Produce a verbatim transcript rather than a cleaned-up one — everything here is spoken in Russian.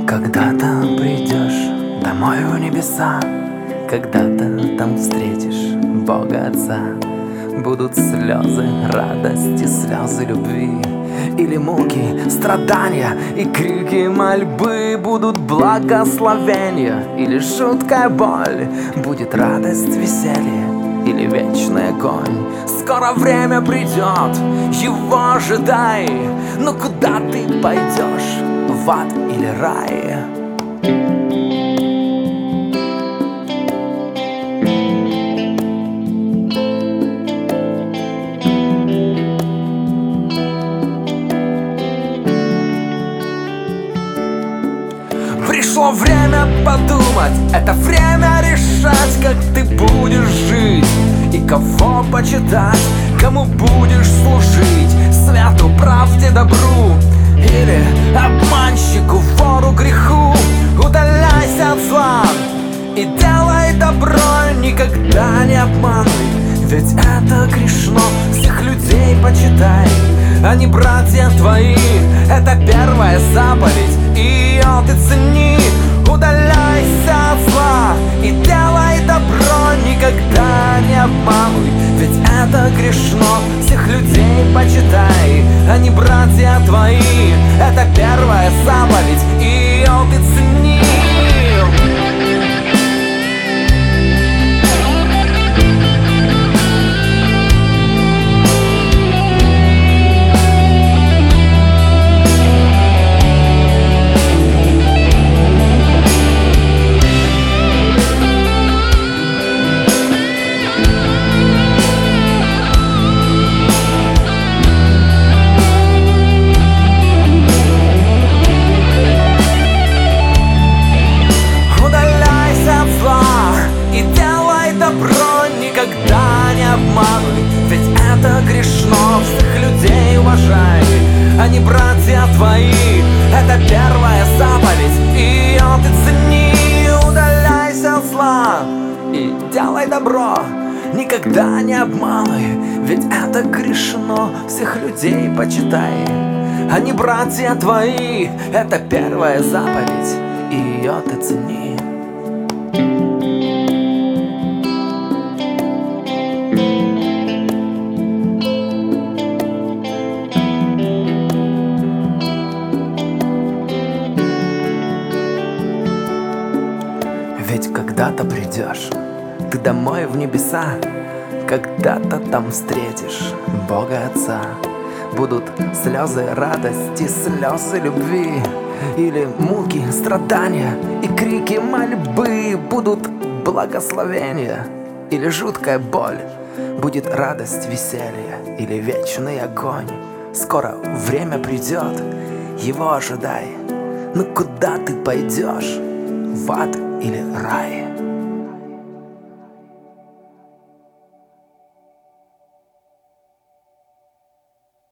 Когда-то придешь домой в небеса, когда-то там встретишь Бога Отца. Будут слезы радости, слезы любви, или муки, страдания и крики мольбы. Будут благословения или жуткая боль, будет радость, веселье или вечный огонь. Скоро время придет, его ожидай. Но куда ты пойдешь, в ад или рай? Пришло время подумать, это время решать, как ты будешь жить и кого почитать, кому будешь служить, свету, правде, добру или обманщику, вору, греху. Удаляйся от зла и делай добро, никогда не обманывай, ведь это грешно. Всех людей почитай, они братья твои, это первая заповедь, ее ты цени. Удаляйся от зла и делай добро, никогда не обманывай, ведь это грешно. Всех людей почитай, они братья твои, это первая заповедь, ее ты цени. Никогда не обманывай, ведь это грешно. Всех людей уважай, они братья твои, это первая заповедь, ее ты цени. Удаляйся от зла и делай добро, никогда не обманывай, ведь это грешно. Всех людей почитай, они братья твои, это первая заповедь, ее ты цени. Ведь когда-то придешь ты домой в небеса, когда-то там встретишь Бога Отца. Будут слезы радости, слезы любви, или муки, страдания и крики мольбы. Будут благословения или жуткая боль, будет радость, веселье или вечный огонь. Скоро время придет, его ожидай. Но куда ты пойдешь, в ад или рай?